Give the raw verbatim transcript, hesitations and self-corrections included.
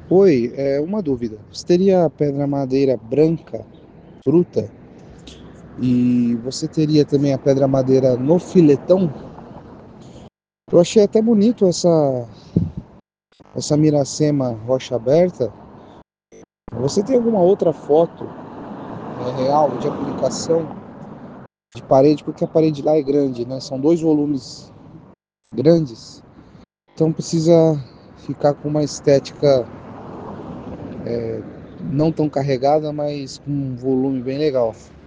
Oi, é uma dúvida. Você teria a pedra madeira branca, bruta, e você teria também a pedra madeira no filetão? Eu achei até bonito essa essa Miracema rocha aberta. Você tem alguma outra foto é, real de aplicação de parede? Porque a parede lá é grande, né? São dois volumes grandes, então precisa ficar com uma estética não tão carregada, mas com um volume bem legal.